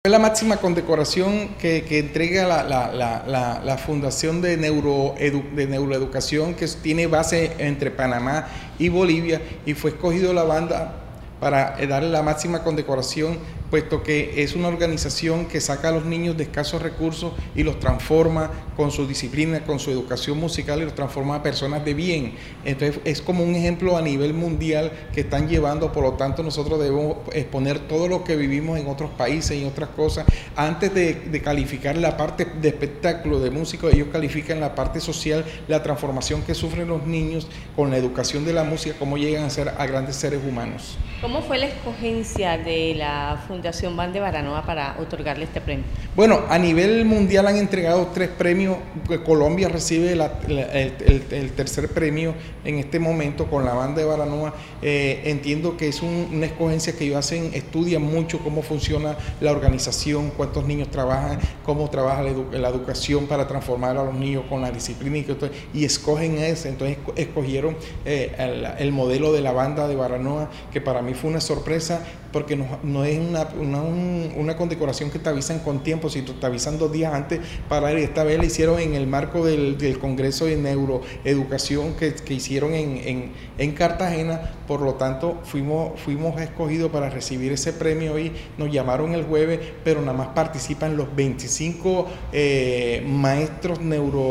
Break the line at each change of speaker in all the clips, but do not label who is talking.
Es la máxima condecoración que entrega la Fundación de Neuroeducación, que tiene base entre Panamá y Bolivia, y fue escogido la banda para darle la máxima condecoración, puesto que es una organización que saca a los niños de escasos recursos y los transforma con su disciplina, con su educación musical, y los transforma a personas de bien. Entonces es como un ejemplo a nivel mundial que están llevando. Por lo tanto, nosotros debemos exponer todo lo que vivimos en otros países y otras cosas. Antes de calificar la parte de espectáculo, de música, ellos califican la parte social, la transformación que sufren los niños con la educación de la música, cómo llegan a ser a grandes seres humanos.
¿Cómo fue la escogencia de la Fundación Band de Baranoa para otorgarle este premio?
Bueno, a nivel mundial han entregado 3 premios. Colombia recibe el tercer premio en este momento con la banda de Baranoa. Entiendo que es una escogencia que ellos hacen, estudian mucho cómo funciona la organización, cuántos niños trabajan, cómo trabaja la educación para transformar a los niños con la disciplina y escogen eso. Entonces escogieron el modelo de la banda de Baranoa, que para mí fue una sorpresa, porque no es una condecoración que te avisan con tiempo, si te avisan 2 días antes para ir. Esta vez la hicieron en el marco del Congreso de Neuroeducación que hicieron en Cartagena. Por lo tanto, fuimos escogidos para recibir ese premio y nos llamaron el jueves, pero nada más participan los 25 maestros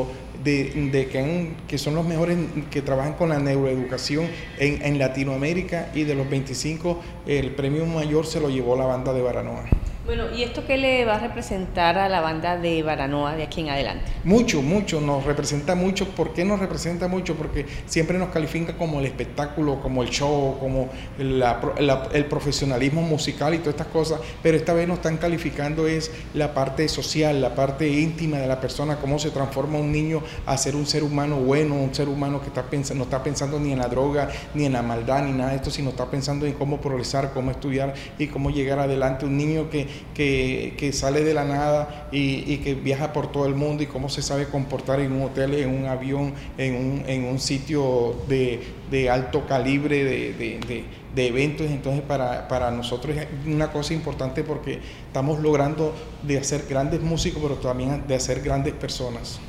que son los mejores que trabajan con la neuroeducación en Latinoamérica, y de los 25 el premio mayor se lo llevó la banda de Baranoa.
Bueno, ¿y esto qué le va a representar a la banda de Baranoa de aquí en adelante?
Mucho, nos representa mucho. ¿Por qué nos representa mucho? Porque siempre nos califica como el espectáculo, como el show, como el profesionalismo musical y todas estas cosas, pero esta vez nos están calificando es la parte social, la parte íntima de la persona, cómo se transforma un niño a ser un ser humano bueno, un ser humano que no está pensando ni en la droga, ni en la maldad, ni nada de esto, sino está pensando en cómo progresar, cómo estudiar y cómo llegar adelante. Un niño que sale de la nada y que viaja por todo el mundo, y cómo se sabe comportar en un hotel, en un avión, en un sitio de alto calibre de eventos. Entonces para nosotros es una cosa importante, porque estamos logrando de hacer grandes músicos, pero también de hacer grandes personas.